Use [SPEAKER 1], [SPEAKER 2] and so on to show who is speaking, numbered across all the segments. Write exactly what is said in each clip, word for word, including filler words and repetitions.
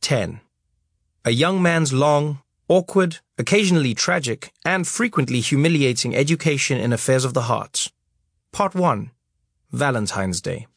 [SPEAKER 1] ten. A young man's long, awkward, occasionally tragic, and frequently humiliating education in affairs of the heart. Part one. Valentine's Day.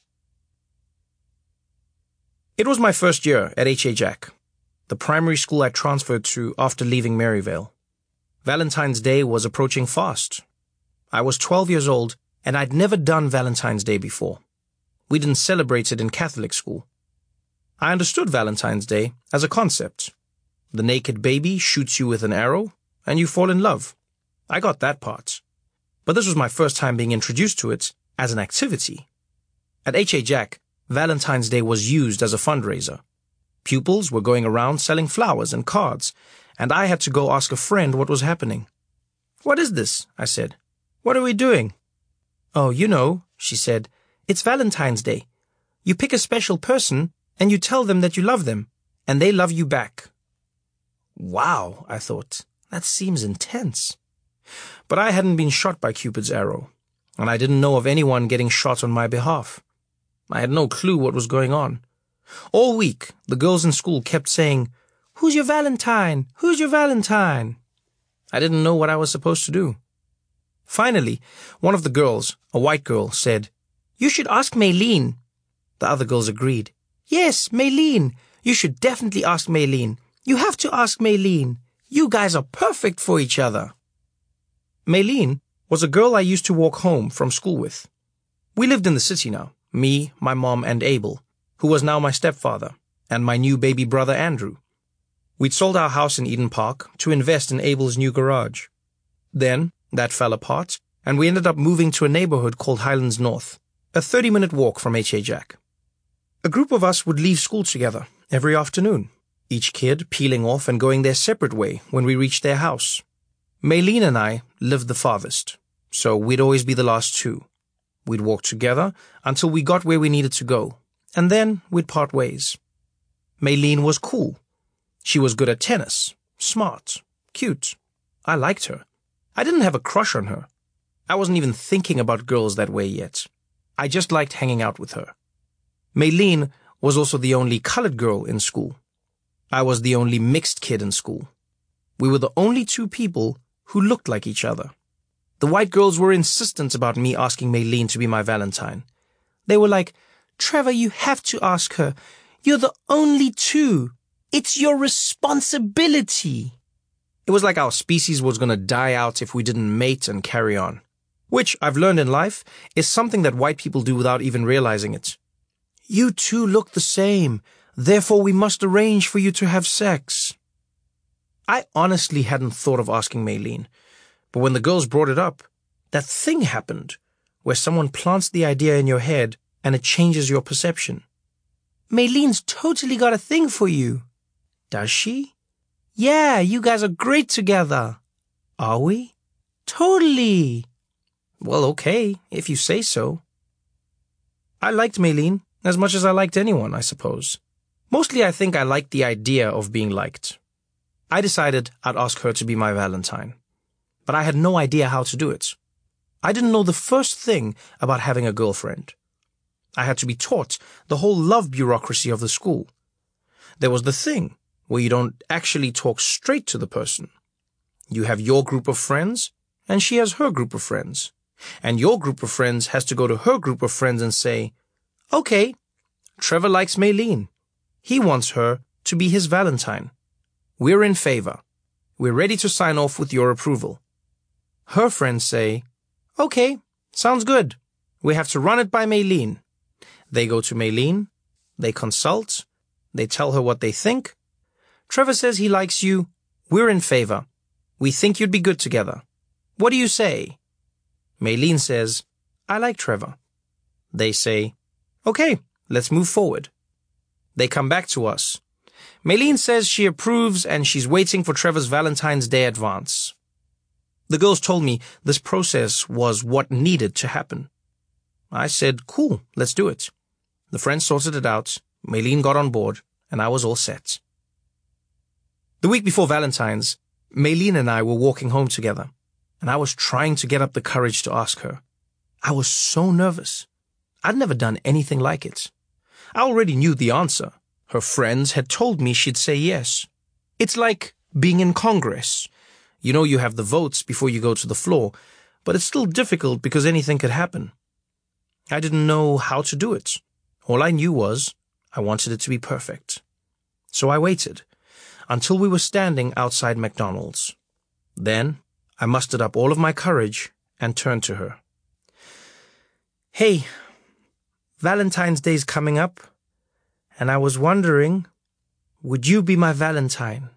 [SPEAKER 1] It was my first year at H A Jack, the primary school I transferred to after leaving Maryvale. Valentine's Day was approaching fast. I was twelve years old, and I'd never done Valentine's Day before. We didn't celebrate it in Catholic school. I understood Valentine's Day as a concept. The naked baby shoots you with an arrow, and you fall in love. I got that part. But this was my first time being introduced to it as an activity. At H A Jack, Valentine's Day was used as a fundraiser. Pupils were going around selling flowers and cards, and I had to go ask a friend what was happening. "What is this?" I said. "What are we doing?" "Oh, you know," she said, "it's Valentine's Day. You pick a special person, and you tell them that you love them, and they love you back." Wow, I thought, that seems intense. But I hadn't been shot by Cupid's arrow, and I didn't know of anyone getting shot on my behalf. I had no clue what was going on. All week, the girls in school kept saying, "Who's your Valentine? Who's your Valentine?" I didn't know what I was supposed to do. Finally, one of the girls, a white girl, said, "You should ask Maylene." The other girls agreed. "Yes, Maylene. You should definitely ask Maylene. You have to ask Maylene. You guys are perfect for each other." Maylene was a girl I used to walk home from school with. We lived in the city now, me, my mom, and Abel, who was now my stepfather, and my new baby brother Andrew. We'd sold our house in Eden Park to invest in Abel's new garage. Then that fell apart, and we ended up moving to a neighborhood called Highlands North, a thirty-minute walk from H A Jack. A group of us would leave school together every afternoon, each kid peeling off and going their separate way when we reached their house. Maylene and I lived the farthest, so we'd always be the last two. We'd walk together until we got where we needed to go, and then we'd part ways. Maylene was cool. She was good at tennis, smart, cute. I liked her. I didn't have a crush on her. I wasn't even thinking about girls that way yet. I just liked hanging out with her. Maylene was also the only colored girl in school. I was the only mixed kid in school. We were the only two people who looked like each other. The white girls were insistent about me asking Maylene to be my Valentine. They were like, "Trevor, you have to ask her. You're the only two. It's your responsibility." It was like our species was going to die out if we didn't mate and carry on, which I've learned in life is something that white people do without even realizing it. "You two look the same, therefore we must arrange for you to have sex." I honestly hadn't thought of asking Maylene, but when the girls brought it up, that thing happened where someone plants the idea in your head and it changes your perception. "Maylene's totally got a thing for you." "Does she?" "Yeah, you guys are great together." "Are we?" "Totally." "Well, okay, if you say so." I liked Maylene as much as I liked anyone, I suppose. Mostly I think I liked the idea of being liked. I decided I'd ask her to be my Valentine, but I had no idea how to do it. I didn't know the first thing about having a girlfriend. I had to be taught the whole love bureaucracy of the school. There was the thing where you don't actually talk straight to the person. You have your group of friends, and she has her group of friends. And your group of friends has to go to her group of friends and say, "Okay, Trevor likes Maylene. He wants her to be his Valentine. We're in favor. We're ready to sign off with your approval." Her friends say, "Okay, sounds good. We have to run it by Maylene." They go to Maylene, they consult, they tell her what they think. "Trevor says he likes you. We're in favor. We think you'd be good together. What do you say?" Maylene says, "I like Trevor." They say, "Okay, let's move forward." They come back to us. Maylene says she approves and she's waiting for Trevor's Valentine's Day advance. The girls told me this process was what needed to happen. I said, "Cool, let's do it." The friends sorted it out, Maylene got on board, and I was all set. The week before Valentine's, Maylene and I were walking home together, and I was trying to get up the courage to ask her. I was so nervous. I'd never done anything like it. I already knew the answer. Her friends had told me she'd say yes. It's like being in Congress. You know you have the votes before you go to the floor, but it's still difficult because anything could happen. I didn't know how to do it. All I knew was I wanted it to be perfect. So I waited until we were standing outside McDonald's. Then I mustered up all of my courage and turned to her. Hey, Valentine's Day's coming up, and I was wondering, would you be my Valentine?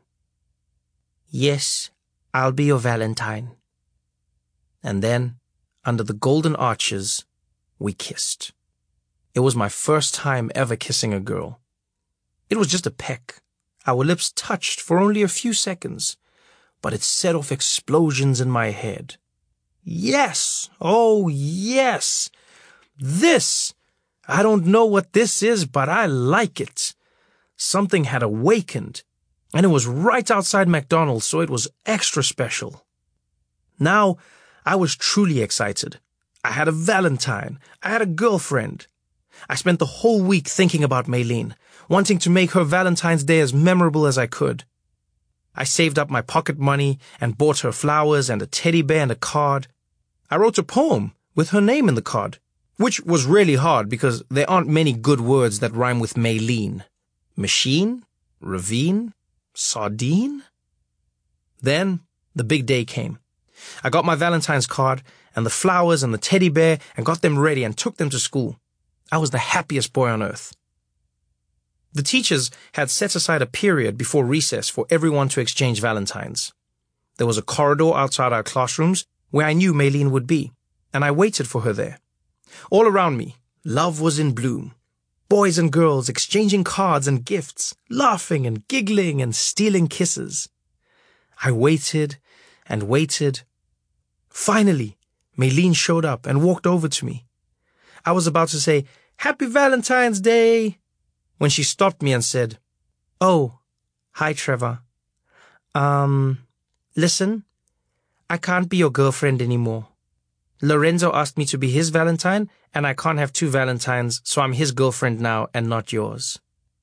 [SPEAKER 1] Yes, I'll be your Valentine. And then, under the golden arches, we kissed. It was my first time ever kissing a girl. It was just a peck. Our lips touched for only a few seconds, but it set off explosions in my head. Yes! Oh, yes! This! I don't know what this is, but I like it. Something had awakened, and it was right outside McDonald's, so it was extra special. Now, I was truly excited. I had a Valentine. I had a girlfriend. I spent the whole week thinking about Maylene, wanting to make her Valentine's Day as memorable as I could. I saved up my pocket money and bought her flowers and a teddy bear and a card. I wrote a poem with her name in the card, which was really hard because there aren't many good words that rhyme with Maylene. Machine? Ravine? Sardine? Then the big day came. I got my Valentine's card and the flowers and the teddy bear and got them ready and took them to school. I was the happiest boy on earth. The teachers had set aside a period before recess for everyone to exchange Valentines. There was a corridor outside our classrooms where I knew Maylene would be, and I waited for her there. All around me, love was in bloom. Boys and girls exchanging cards and gifts, laughing and giggling and stealing kisses. I waited and waited. Finally, Maylene showed up and walked over to me. I was about to say, "Happy Valentine's Day," when she stopped me and said, "Oh, hi, Trevor. Um, listen, I can't be your girlfriend anymore. Lorenzo asked me to be his Valentine, and I can't have two Valentines, so I'm his girlfriend now and not yours."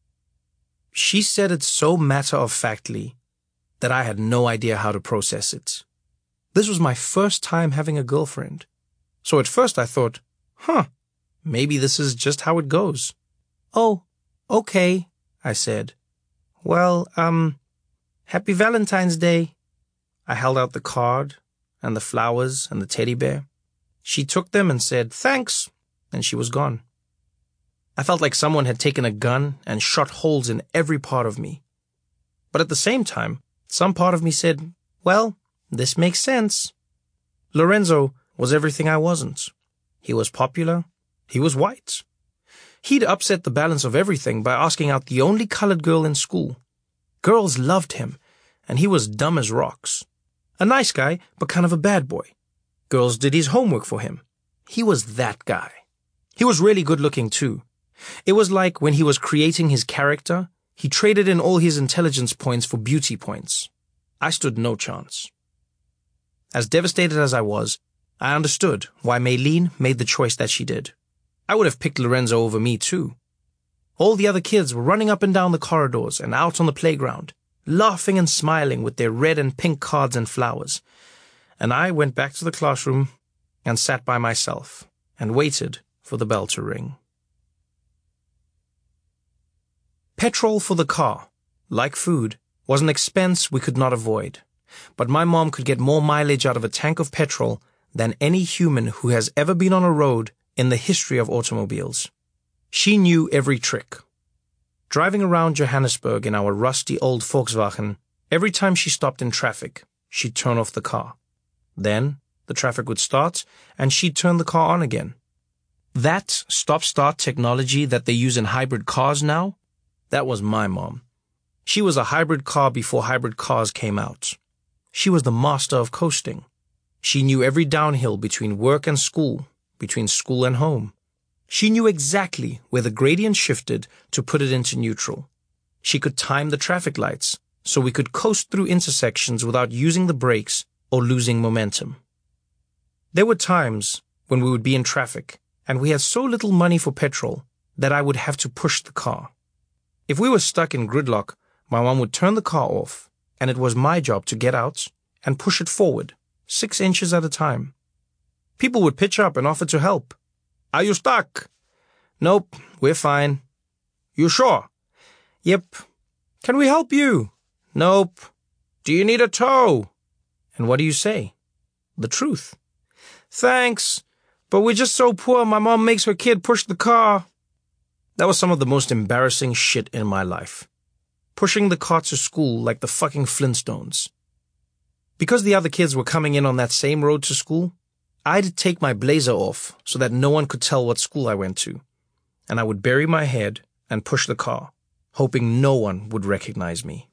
[SPEAKER 1] She said it so matter-of-factly that I had no idea how to process it. This was my first time having a girlfriend. So at first I thought, huh, maybe this is just how it goes. "Oh, okay," I said. "Well, um, happy Valentine's Day." I held out the card and the flowers and the teddy bear. She took them and said, "Thanks," and she was gone. I felt like someone had taken a gun and shot holes in every part of me. But at the same time, some part of me said, well, this makes sense. Lorenzo was everything I wasn't. He was popular. He was white. He'd upset the balance of everything by asking out the only colored girl in school. Girls loved him, and he was dumb as rocks. A nice guy, but kind of a bad boy. Girls did his homework for him. He was that guy. He was really good looking too. It was like when he was creating his character, he traded in all his intelligence points for beauty points. I stood no chance. As devastated as I was, I understood why Maylene made the choice that she did. I would have picked Lorenzo over me too. All the other kids were running up and down the corridors and out on the playground, laughing and smiling with their red and pink cards and flowers. And I went back to the classroom and sat by myself and waited for the bell to ring. Petrol for the car, like food, was an expense we could not avoid. But my mom could get more mileage out of a tank of petrol than any human who has ever been on a road in the history of automobiles. She knew every trick. Driving around Johannesburg in our rusty old Volkswagen, every time she stopped in traffic, she'd turn off the car. Then the traffic would start, and she'd turn the car on again. That stop-start technology that they use in hybrid cars now, that was my mom. She was a hybrid car before hybrid cars came out. She was the master of coasting. She knew every downhill between work and school, between school and home. She knew exactly where the gradient shifted to put it into neutral. She could time the traffic lights so we could coast through intersections without using the brakes or losing momentum. There were times when we would be in traffic and we had so little money for petrol that I would have to push the car. If we were stuck in gridlock, my mom would turn the car off, and it was my job to get out and push it forward, six inches at a time. People would pitch up and offer to help. Are you stuck? Nope, we're fine. You sure? Yep. Can we help you? Nope. Do you need a tow? And what do you say? The truth. Thanks, but we're just so poor my mom makes her kid push the car. That was some of the most embarrassing shit in my life. Pushing the car to school like the fucking Flintstones. Because the other kids were coming in on that same road to school, I'd take my blazer off so that no one could tell what school I went to, and I would bury my head and push the car, hoping no one would recognize me.